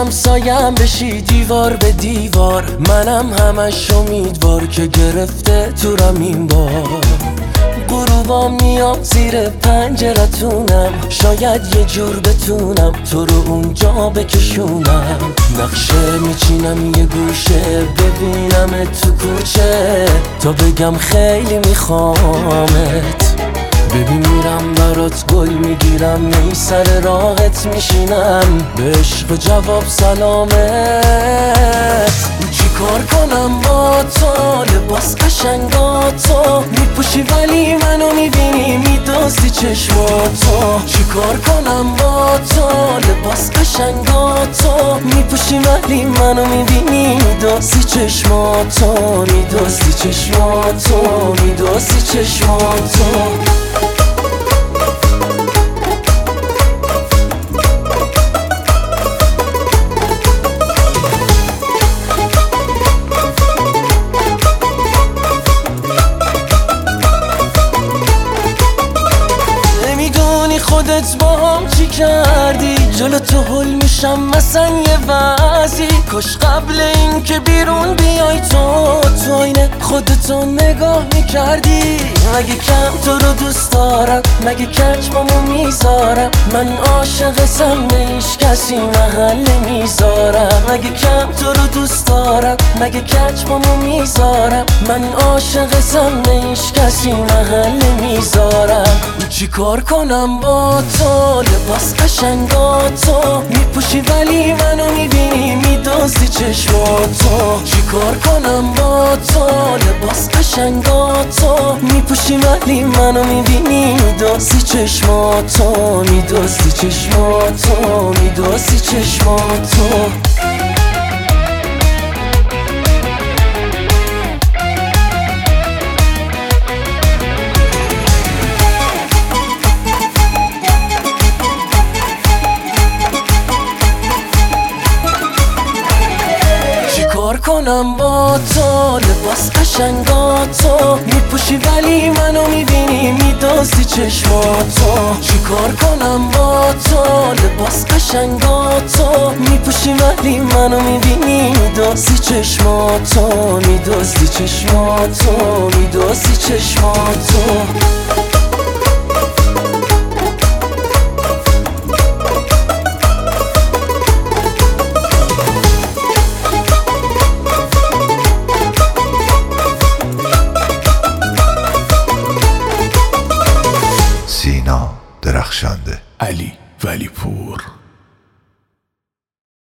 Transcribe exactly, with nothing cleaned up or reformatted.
همسایم بشی دیوار به دیوار، منم همش امیدوار که گرفته تورم این بار. غروبا میام زیر پنجرتونم، شاید یه جور بتونم تو رو اونجا بکشونم. نقشه میچینم یه گوشه، ببینم تو کوچه تا بگم خیلی میخوامت. ببین میرم برات گل میگیرم، می سر راحت میشینم، به عشق جواب سلامت. چی کار کنم با تو، لباس قشنگاتو میپوشی ولی منو میبینی میدوزی چشماتو. چی کار کنم با تو، لباس قشنگاتو میپوشی ولی منو میبینی میدوزی چشماتو، میدوزی چشماتو، میدوزی چشماتو. خودت با هم چی کردی، جلو تو هل میشم مثلا یه وضعی. کاش قبل این که بیرون بیای تو تو اینه خودتو نگاه میکردی. مگه کم تو رو دوست دارم، مگه کچمامو میذارم، من عاشقتم به هیچ کسی محل میذارم. مگه کم تو رو دوست دارم، مگه کچمامو میذارم، من عاشقتم به هیچ کسی محل میذارم. چی کار کنم با تو، لباس قشنگاتو میپوشی ولی منو میبینی میدوزی چشماتو. چی کار کنم با تو، لباس قشنگاتو میپوشی ولی منو میبینی میدوزی چشماتو، میدوزی چشماتو، میدوزی چشماتو. کار کنم با تو، لباس قشنگاتو میپوشی ولی منو میبینی میدوزی چشماتو. چی کار کنم با تو، لباس قشنگاتو میپوشی ولی منو میبینی میدوزی چشماتو، میدوزی چشماتو، میدوزی چشماتو. سینا درخشنده، علی ولی پور.